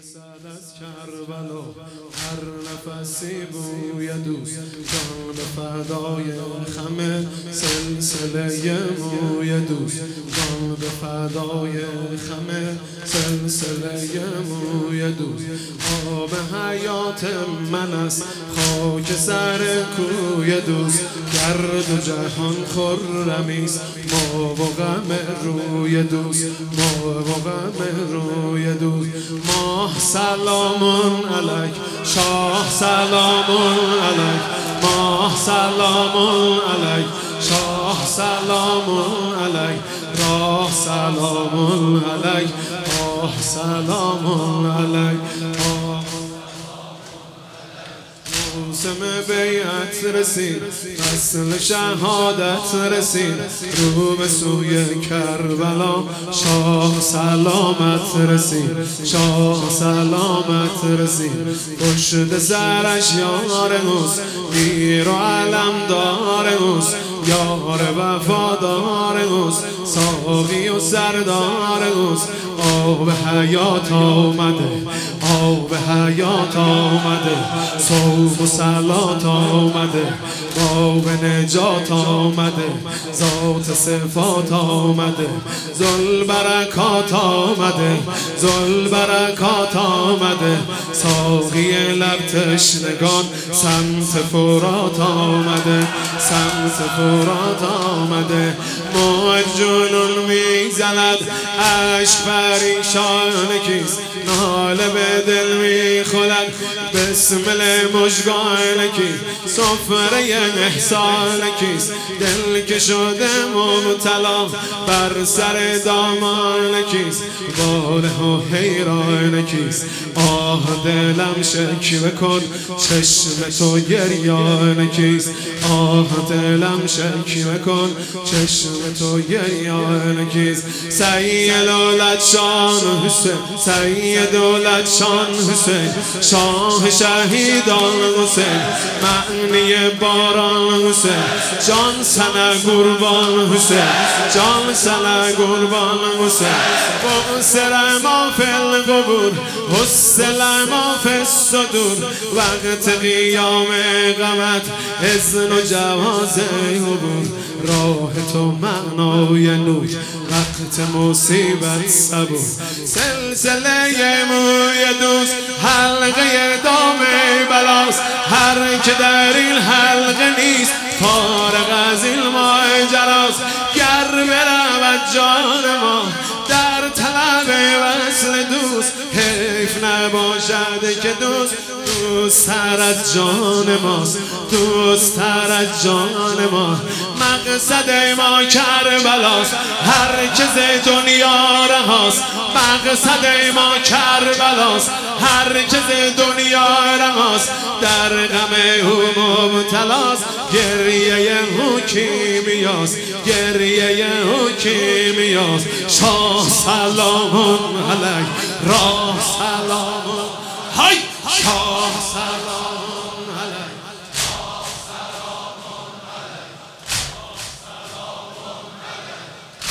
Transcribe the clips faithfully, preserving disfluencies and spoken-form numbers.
میرسد از کربلا هر نفسی بوی دوست، جان فدای خم سلسله موی دوست، جان فدای خم سلسله موی دوست. آب حیات من است خاک سر کوی دوست، گرد و جهان خرمیست ما و غم روی دوست، ما و غم روی دوست. ماه سلامون علیک، شاه سلامون علیک، ماه سلامون علیک، شاه سلامون علیک، راه سلامون علیک، آه سلامون علیک. موسم بیعت رسید، فصل شهادت رسید، رو به سوی کربلا شاه سلامت رسید، شاه سلامت رسید. پشت سرش یار اوست، میر و علمدار اوست، یار وفادار اوست، ساقی و سردار اوست. آب حیات آمده، آب حیات آمده، صوب و صلات آمده، باب نجات آمده، ذات صفات آمده، ذل برکات آمده، ذل برکات آمده. ساقی لب تشنگان سمت فرات آمده، سمت فرات آمده. موج جنون میزند عشق پریشان کیست، ناله به دل میخورد بسمل مژگان کیست، سفره احسان کیست، دل که شده مبتلا بر سر دامان کیست، واله و حیران کیست. آه دلم شکوه کن چشم تو گریان کیست، آه دلم شکوه کن چشم تو گریان کیست. سعی دولت شان حسین، سعی دولت شان حسین، شاه شهیدان حسین، معنی باران حسین، جان سنه قربان حسین، جان سنه قربان حسین. بسر ما فی القبور، حسل ما فی الصدور، وقت قیام غمت اذن و جواز عبور. راه تو معنای نور، وقت مصیبت صبور. سلسله موی دوست حلقه دام بلاست، هر که در این حلقه نیست فارغ از این ماجراست. گر برود جان ما در طلب وصل دوست، حیف نباشد که دوست دوست تر از جان ماست، دوست تر از جان ما. مقصد ما کربلاست، هر که ز دنیا رهاست، مقصد ما کربلاست، هر که ز دنیا رهاست، در غم او مبتلاست. گریه او کیمیاست، گریه او کیمیاست. شاه سلامون علیک، راه سلامون، های شاه سلامون علیک، شاه سلامون علیک، شاه سلامون علیک،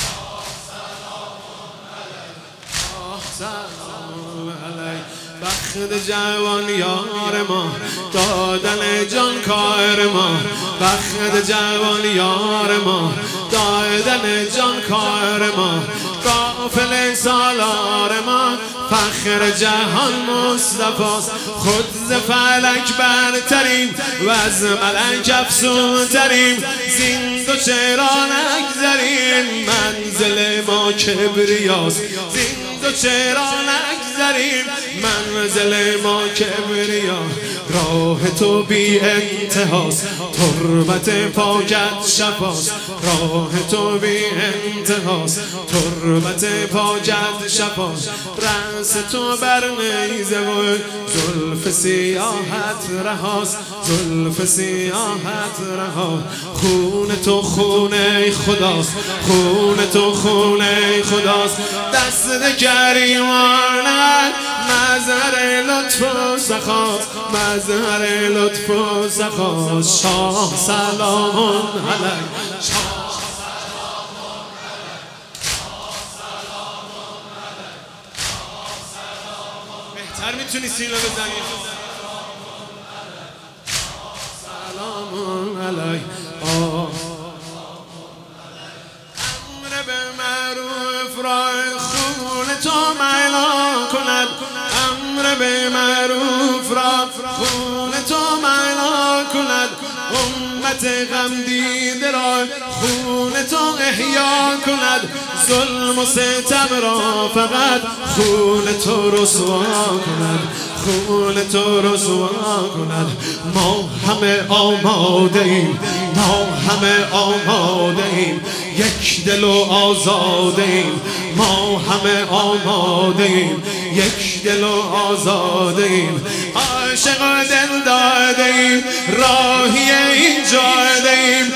شاه سلامون علیک. بخت جوان یار ما، دادن جان کار ما، بخت جوان یار ما، دادن جان کار ما. قافل سالار ما فخر جهان مصطفاست، خود ز فلک برتریم و از ملک افزون تریم. زین دو چرا نگذریم، منزل ما کبریاست، زین دو چرا نگذریم، منزل ما کبریا. راه تو بی انتهاست، تربت پاکت شفاست، راه تو بی انتهاست، تربت پاکت شفاست. رأس تو بر نیزه و زلف سیاحت رهاست، زلف سیاحت رها. خون تو خونه خداست، خون تو خونه خداست. دست کریمانت مظهر لطف و سخاست، مظهر لطف و سخاست. شاه سلامون علیک، شاه سلامون علیک، شاه سلامون علیک، شاه سلامون بهتر میتونی سینو بزنی. سلام علیک امر به معروف را خون تو میلا کند، امر به معروف را خون تو میلا کند، امت غم دیده را خون تو احیا کند، ظلم و ستم را فقط خون تو رسوا کند، خون تو رسوا کند. ما همه آماده ایم، ما همه آماده ایم، یک دل و آزاده ایم، ما همه آماده ایم، یک دل و آزاده ایم، عاشق و دل داده ایم، راهی این جاده ایم.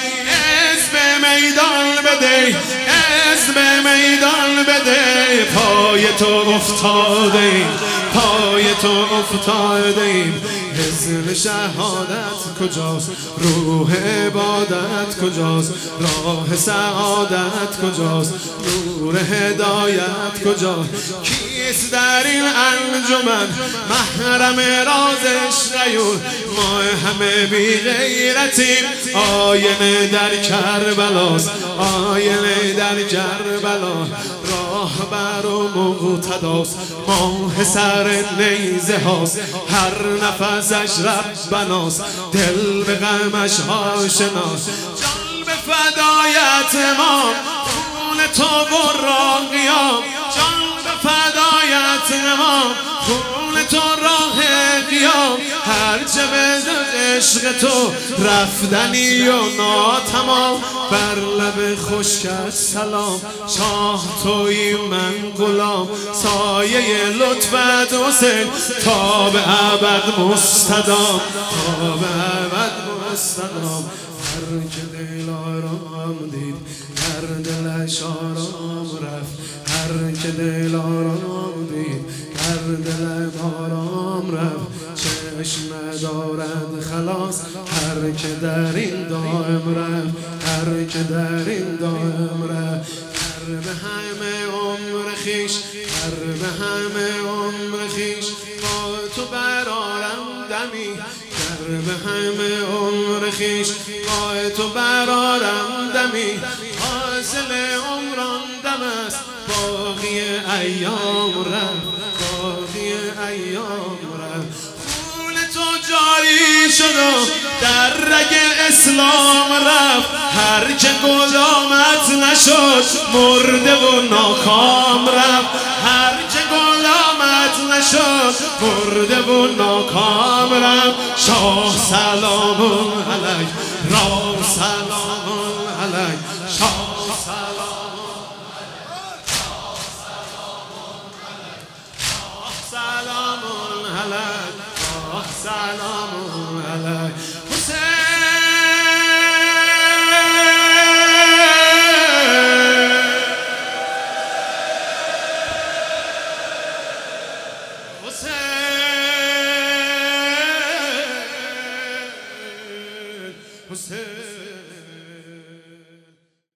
اسم میدان بده، اسم میدان بده، پای تو افتاده ایم، پای تو افتاده ایم. حزن شهادت کجاست، روح عبادت کجاست، راه سعادت کجاست، نور هدایت کجاست. کیست در این انجمن محرم رازش غیور؟ ما همه بی غیرتیم، آینه در کربلاست، آینه در کربلا، راهبر و مقتداست، ماه سر نیزه هاست، هر نفسش ربناست، دل به غمش آشناست. جان به فدایت ما، خون تو و راه قیام، جان به فدایت ما، خون تو راه قیام. هرچه به عشق تو رفتنی و ناتمام، بر لب خشکت سلام، شاه تویی من غلام، سایه لطفت حسین تا به ابد مستدام، تا به ابد مستدام. هر که دل آرام دید در دلش آرام رفت، هر که دل آرام دید در دلم آرام رفت. چشم ندارد خلاص هر که در این دائم رفت، هر که در این دائم رفت. هر به همه عمر خیش، هر به همه عمر خیش، با تو برارم دمی، هر به همه عمر خیش، با تو برارم دمی. حاصل عمران دم است، باقی ایام رفت، باقی ایام رفت. جاری شد و در رگ اسلام رفت، هر که غلامت نشد مرده و ناکام رفت، هر که غلامت نشد مرده و ناکام رفت. شاه سلام علیک، رام سلام علیک،